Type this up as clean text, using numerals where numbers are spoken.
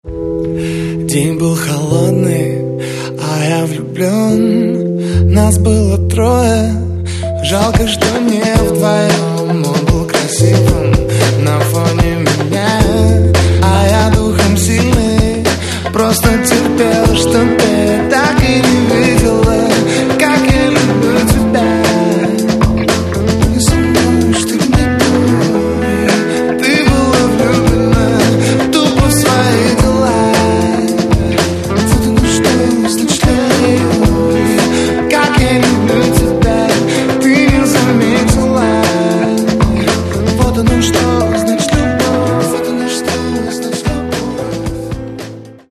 День был холодный, а я влюблен. Нас было трое, жалко, что не вдвоем. Он был красив,